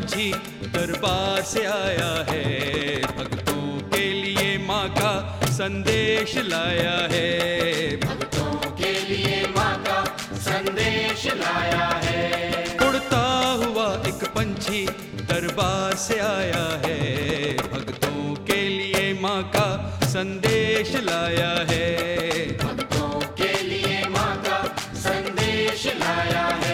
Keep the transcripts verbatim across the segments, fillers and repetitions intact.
पंछी दरबार से आया है, भक्तों के लिए माँ का संदेश लाया है। भक्तों के लिए माँ का संदेश लाया है। उड़ता हुआ एक पंछी दरबार से आया है, भक्तों के लिए माँ का संदेश लाया है। भक्तों के लिए माँ का संदेश लाया है।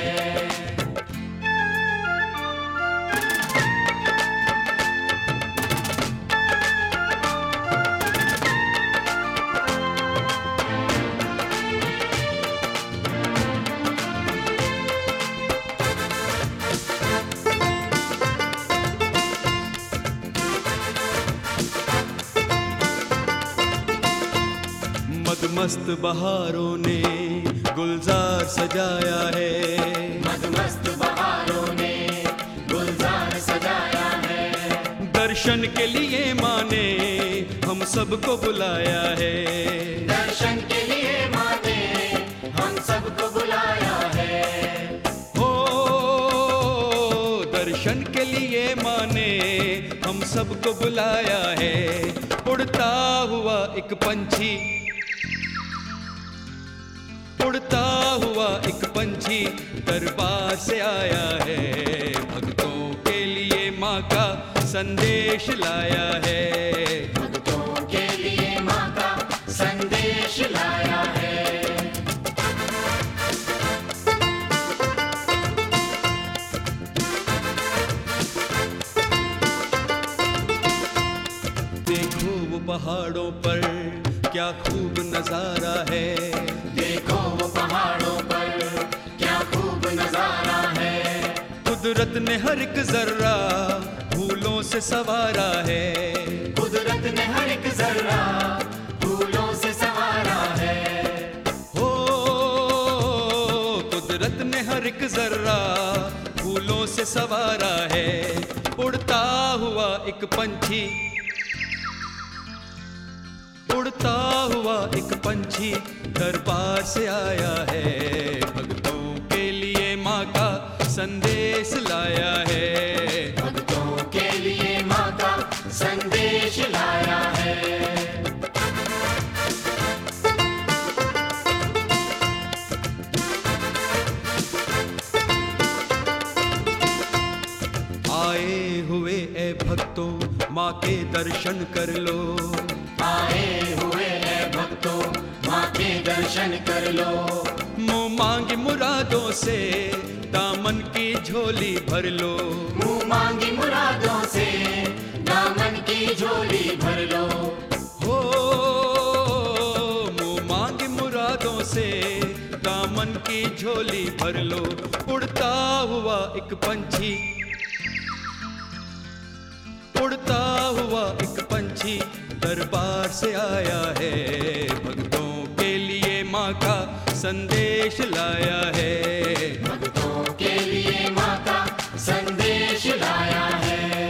मदमस्त बहारों ने गुलजार सजाया है, मदमस्त बहारों ने गुलजार सजाया है। दर्शन के लिए माँ ने हम सबको बुलाया है, दर्शन के लिए माँ ने हम सबको बुलाया है। हो दर्शन के लिए माँ ने हम सबको बुलाया है। उड़ता हुआ एक पंछी, उड़ता हुआ एक पंछी दरबार से आया है, भक्तों के लिए माँ का संदेश लाया है। भक्तों के लिए माँ का संदेश लाया है। देखो वो पहाड़ों पर क्या खूब नजारा है, देखो वो पहाड़ों पर क्या खूब नजारा है। कुदरत ने हर एक जर्रा फूलों से संवारा है, कुदरत ने हर एक जर्रा फूलों से संवारा है। हो कुदरत ने हर एक जर्रा फूलों से संवारा है। उड़ता हुआ एक पंछी, उड़ता हुआ एक पंछी दरबार से आया है, भक्तों के लिए माँ का संदेश लाया है। भक्तों के लिए माँ का संदेश लाया है। आए हुए ए भक्तों माँ के दर्शन कर लो, आए हुए हैं भक्तों माँ के दर्शन कर लो। मुँह मांगी मुरादों से दामन की झोली भर लो, मुँह मांगी मुरादों से दामन की झोली भर लो। हो मुँह मांगी मुरादों से दामन की झोली भर लो। उड़ता हुआ एक पंछी, उड़ता हुआ एक पंछी दरबार से आया है, भक्तों के लिए माँ का संदेश लाया है। भक्तों के लिए माँ का संदेश लाया है।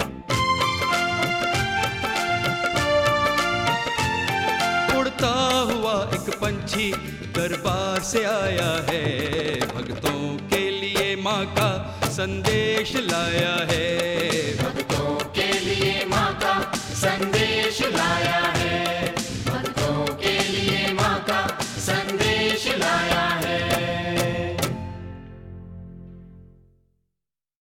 उड़ता हुआ एक पंछी दरबार से आया है, भक्तों के लिए माँ का संदेश लाया है। भक्तों के लिए माँ का संदेश